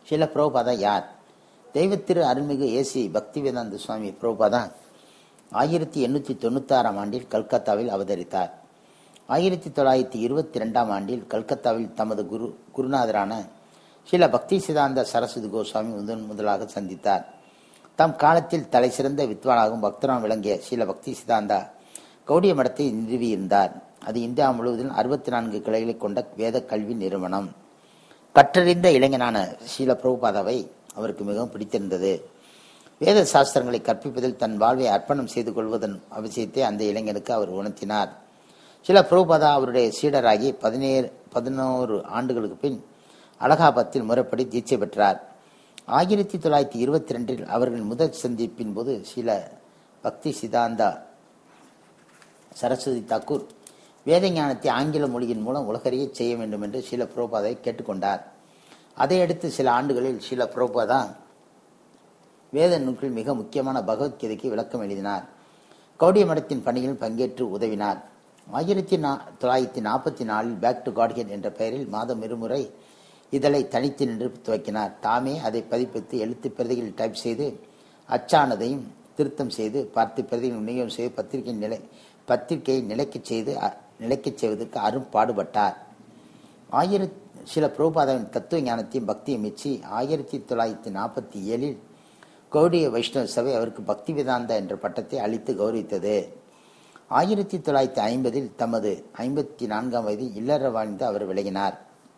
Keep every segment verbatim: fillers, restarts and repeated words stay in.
ஷீல பிரபுபாதா யார்? தெய்வத்திரு அருள்மிகு ஏசி பக்திவேதாந்த சுவாமி பிரபுபாதா ஆயிரத்தி எண்ணூற்றி தொண்ணூத்தி ஆறாம் ஆண்டில் கல்கத்தாவில் அவதரித்தார். ஆயிரத்தி தொள்ளாயிரத்தி இருபத்தி ரெண்டாம் ஆண்டில் கல்கத்தாவில் தமது குரு குருநாதரான ஷீல பக்தி சிதாந்த சரஸ்வதி கோஸ்வாமி முதன் முதலாக சந்தித்தார். தம் காலத்தில் தலை சிறந்த வித்வானாகவும் பக்தராக விளங்கிய ஷீல பக்தி சிதாந்தா கௌடிய மடத்தை நிறுவியிருந்தார். அது இந்தியா முழுவதிலும் அறுபத்தி நான்கு கிளைகளை கொண்ட வேத கல்வி நிறுவனம். கற்றறிந்த இளைஞனான ஷீல பிரபுபாதாவை அவருக்கு மிகவும் பிடித்திருந்தது. வேத சாஸ்திரங்களை கற்பிப்பதில் தன் வாழ்வை அர்ப்பணம் செய்து கொள்வதன் அவசியத்தை அந்த இளைஞனுக்கு அவர் உணர்த்தினார். ஷீல பிரபுபாதா அவருடைய சீடராகி பதினேழு பதினோரு ஆண்டுகளுக்கு பின் அலகாபாத்தில் முறைப்படி தீட்சை பெற்றார். ஆயிரத்தி தொள்ளாயிரத்தி இருபத்தி ரெண்டில் அவர்களின் முதல் சந்திப்பின் போது ஷீல பக்தி சிதாந்தா சரஸ்வதி தாக்கூர் வேத ஞானத்தை ஆங்கில மொழியின் மூலம் உலகறிய செய்ய வேண்டும் என்று ஷீல பிரபுபாதை கேட்டுக்கொண்டார். அதையடுத்து சில ஆண்டுகளில் ஷீல பிரபுபாதா வேத நூல்களில் மிக முக்கியமான பகவத்கீதைக்கு விளக்கம் எழுதினார். கௌடிய மடத்தின் பணியில் பங்கேற்று உதவினார். ஆயிரத்தி நா தொள்ளாயிரத்தி நாற்பத்தி நாலில் பேக் டு காட்ஹெட் என்ற பெயரில் மாதம் இருமுறை இதழை தனித்து நின்று துவக்கினார். தாமே அதை பதிப்பித்து எழுத்து பிரதிகளில் டைப் செய்து அச்சானதையும் திருத்தம் செய்து பார்த்து பிரதிகள் விநியோகம் செய்து பத்திரிகை நிலை பத்திரிகையை நிலைக்கச் செய்து நிலைக்கச் செய்வதற்கு அரும் பாடுபட்டார். ஆயிரத்தி சில பிரபுபாதாவின் தத்துவ ஞானத்தையும் பக்தியை மெச்சி ஆயிரத்தி தொள்ளாயிரத்தி நாற்பத்தி ஏழில் கௌடிய வைஷ்ணவ சபை அவருக்கு பக்தி வேதாந்தா என்ற பட்டத்தை அளித்து கௌரவித்தது. ஆயிரத்தி தொள்ளாயிரத்தி ஐம்பதில் தமது ஐம்பத்தி நான்காம் வயதில் இல்லற வாழ்ந்து அவர் விலகினார்.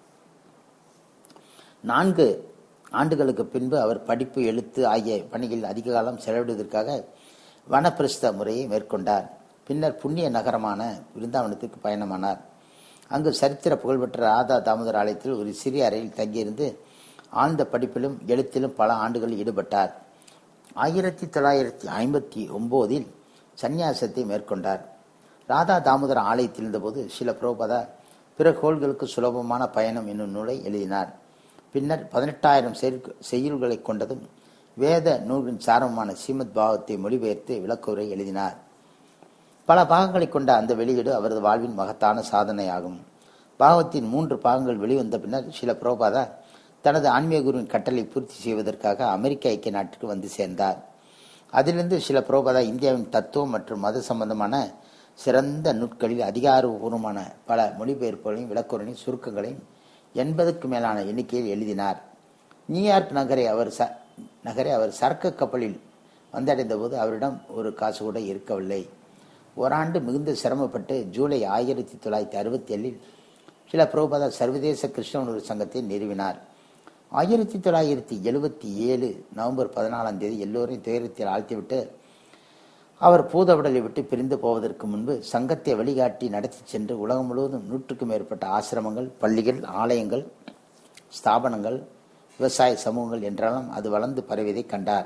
நான்கு ஆண்டுகளுக்கு பின்பு அவர் படிப்பு எழுத்து ஆகிய பணிகளில் அதிக காலம் செலவிடுவதற்காக வனப்பிரஸ்த முறையை மேற்கொண்டார். பின்னர் புண்ணிய நகரமான விருந்தாவனத்துக்கு பயணமானார். அங்கு சரித்திர புகழ்பெற்ற ராதா தாமோதர் ஆலயத்தில் ஒரு சிறிய அறையில் தங்கியிருந்து ஆழ்ந்த படிப்பிலும் எழுத்திலும் பல ஆண்டுகள் ஈடுபட்டார். ஆயிரத்தி தொள்ளாயிரத்தி ஐம்பத்தி ஒன்பதில் சந்நியாசத்தை மேற்கொண்டார். ராதா தாமோதர் ஆலயத்தில் இருந்தபோது ஷீல பிரபுபாதா பிற கோள்களுக்கு சுலபமான பயணம் என்னும் நூலை எழுதினார். பின்னர் பதினெட்டாயிரம் செய்யுள்களை கொண்டதும் வேத நூலின் சாரமான ஸ்ரீமத் பாகவத்தை மொழிபெயர்த்து விளக்குரை எழுதினார். பல பாகங்களை கொண்ட அந்த வெளியீடு அவரது வாழ்வின் மகத்தான சாதனையாகும். பாகவத்தின் மூன்று பாகங்கள் வெளிவந்த பின்னர் ஷீல பிரபுபாதா தனது ஆன்மீக குருவின் கட்டளை பூர்த்தி செய்வதற்காக அமெரிக்க ஐக்கிய நாட்டிற்கு வந்து சேர்ந்தார். அதிலிருந்து ஷீல பிரபுபாதா இந்தியாவின் தத்துவம் மற்றும் மத சம்பந்தமான சிறந்த நூட்களில் அதிகாரபூர்வமான பல மொழிபெயர்ப்புகளையும் விளக்குரையும் சுருக்கங்களையும் எண்பதுக்கு மேலான எண்ணிக்கையில் எழுதினார். நியூயார்க் நகரை அவர் ச நகரை அவர் சரக்கு கப்பலில் வந்தடைந்த போது அவரிடம் ஒரு காசு கூட இருக்கவில்லை. ஓராண்டு மிகுந்த சிரமப்பட்டு ஜூலை ஆயிரத்தி தொள்ளாயிரத்தி அறுபத்தி ஏழில் ஷீல பிரபுபாதா சர்வதேச கிருஷ்ண உணர்வு சங்கத்தை நிறுவினார். ஆயிரத்தி தொள்ளாயிரத்தி எழுபத்தி ஏழு நவம்பர் பதினாலாம் தேதி எல்லோரையும் துயரத்தில் ஆழ்த்திவிட்டு அவர் பூதவுடலை விட்டு பிரிந்து போவதற்கு முன்பு சங்கத்தை வழிகாட்டி நடத்தி சென்று உலகம் முழுவதும் நூற்றுக்கும் மேற்பட்ட ஆசிரமங்கள், பள்ளிகள், ஆலயங்கள், ஸ்தாபனங்கள், விவசாய சமூகங்கள் என்றாலும் அது வளர்ந்து பரவியதை கண்டார்.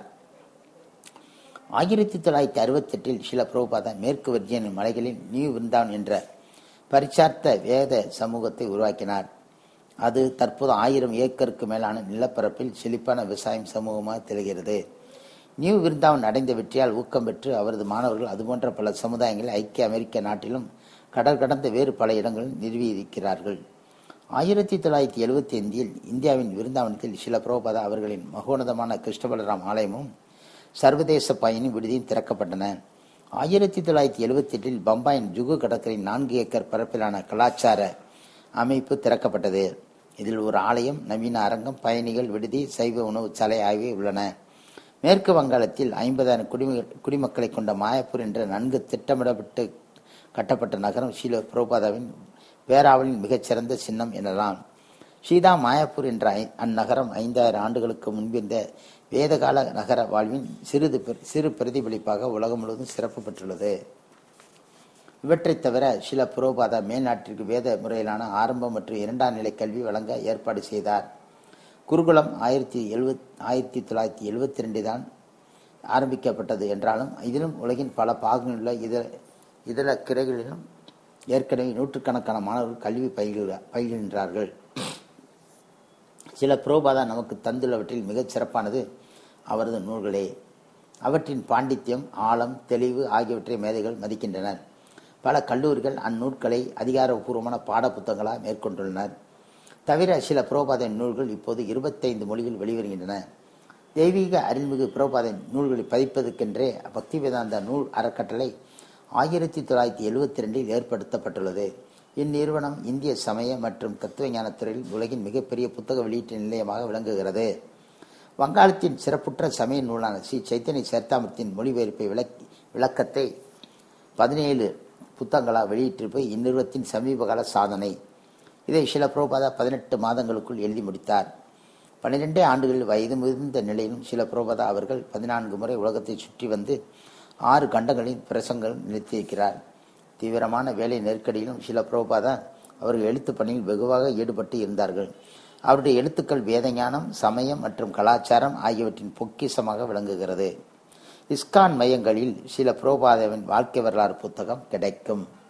ஆயிரத்தி தொள்ளாயிரத்தி அறுபத்தி எட்டில் ஷீல பிரபுபாதா மேற்கு வர்ஜீனியா மலைகளில் நியூ விருந்தாவன் என்ற பரிச்சார்த்த வேத சமூகத்தை உருவாக்கினார். அது தற்போது ஆயிரம் ஏக்கருக்கு மேலான நிலப்பரப்பில் செழிப்பான விவசாயம் சமூகமாக திகழ்கிறது. நியூ விருந்தாவன் அடைந்த வெற்றியால் ஊக்கம் பெற்று அவரது மாணவர்கள் அதுபோன்ற பல சமுதாயங்களை ஐக்கிய அமெரிக்க நாட்டிலும் கடல் கடந்த வேறு பல இடங்களில் நிறுவியிருக்கிறார்கள். ஆயிரத்தி தொள்ளாயிரத்தி எழுபத்தி ஐந்தில் இந்தியாவின் விருந்தாவனத்தில் ஷீல பிரபுபாதா அவர்களின் மகோனதமான கிருஷ்ண பலராம் ஆலயமும் சர்வதேச பயணி விடுதியும் திறக்கப்பட்டன. ஆயிரத்தி தொள்ளாயிரத்தி எழுபத்தி எட்டில் பம்பாயின் ஜுகு கடற்கரையின் நான்கு ஏக்கர் பரப்பிலான கலாச்சார அமைப்பு திறக்கப்பட்டது. இதில் ஒரு ஆலயம், நவீன அரங்கம், பயணிகள் விடுதி, சைவ உணவு சாலை ஆகியவை உள்ளன. மேற்கு வங்காளத்தில் ஐம்பதாயிரம் குடிம குடிமக்களை கொண்ட மாயாப்பூர் என்ற நன்கு திட்டமிடப்பட்டு கட்டப்பட்ட நகரம் ஷீல பிரபுபாதாவின் பேராவலின் மிகச்சிறந்த சின்னம் எனலாம். ஷீதா மாயாப்பூர் என்ற அந்நகரம் ஐந்தாயிரம் ஆண்டுகளுக்கு முன்பிருந்த வேதகால நகர வாழ்வின் சிறிது சிறு பிரதிபலிப்பாக உலகம் முழுவதும் சிறப்பு பெற்றுள்ளது. இவற்றை தவிர ஷீல பிரபுபாதா மேல்நாட்டிற்கு வேத முறையிலான ஆரம்ப மற்றும் இரண்டாம் நிலை கல்வி வழங்க ஏற்பாடு செய்தார். குருகுலம் ஆயிரத்தி எழுபத் ஆயிரத்தி தொள்ளாயிரத்தி எழுபத்தி ரெண்டு தான் ஆரம்பிக்கப்பட்டது என்றாலும் இதிலும் உலகின் பல பாகங்களிலுள்ள இதர இதர கிளைகளிலும் ஏற்கனவே நூற்றுக்கணக்கான மாணவர்கள் கல்வி பயில்கிற பயில்கின்றார்கள். சில பிரபுபாதா நமக்கு தந்துள்ளவற்றில் மிகச் சிறப்பானது அவரது நூல்களே. அவற்றின் பாண்டித்யம், ஆழம், தெளிவு ஆகியவற்றை மேதைகள் மதிக்கின்றனர். பல கல்லூரிகள் அந்நூல்களை அதிகாரப்பூர்வமான பாட புத்தகங்களாக மேற்கொண்டுள்ளனர். தவிர சில புரோபாதன் நூல்கள் இப்போது இருபத்தைந்து மொழிகள் வெளிவருகின்றன. தெய்வீக அருள்மிகு புரோபாதன் நூல்களை பதிப்பதற்கென்றே பக்தி வேதாந்த நூல் அறக்கட்டளை ஆயிரத்தி தொள்ளாயிரத்தி எழுபத்தி ரெண்டில் ஏற்படுத்தப்பட்டுள்ளது. இந்நிறுவனம் இந்திய சமய மற்றும் தத்துவ ஞானத்துறையில் உலகின் மிகப்பெரிய புத்தக வெளியீட்டு நிலையமாக விளங்குகிறது. வங்காளத்தின் சிறப்புற்ற சமய நூலான ஸ்ரீ சைத்தன்ய சரிதாமிரத்தின் மொழிபெயர்ப்பை விளக்கி விளக்கத்தை பதினேழு புத்தகங்களாக வெளியிட்டிருப்பது இந்நிறுவனத்தின் சமீபகால சாதனை. இதை ஷில பிரபுபாதா பதினெட்டு மாதங்களுக்குள் எழுதி முடித்தார். பன்னிரெண்டே ஆண்டுகளில் வயது முதிர்ந்த நிலையிலும் ஷில பிரபுபாதா அவர்கள் பதினான்கு முறை உலகத்தை சுற்றி வந்து ஆறு கண்டங்களின் பிரசங்கள் நிறுத்தியிருக்கிறார். தீவிரமான வேலை நெருக்கடியிலும் ஷில பிரபுபாதா அவர்கள் எழுத்து பணியில் வெகுவாக ஈடுபட்டு இருந்தார்கள். அவருடைய எழுத்துக்கள் வேதஞானம், சமயம் மற்றும் கலாச்சாரம் ஆகியவற்றின் பொக்கிஷமாக விளங்குகிறது. இஸ்கான் மையங்களில் ஷில பிரபுபாதாவின் வாழ்க்கை வரலாறு புத்தகம் கிடைக்கும்.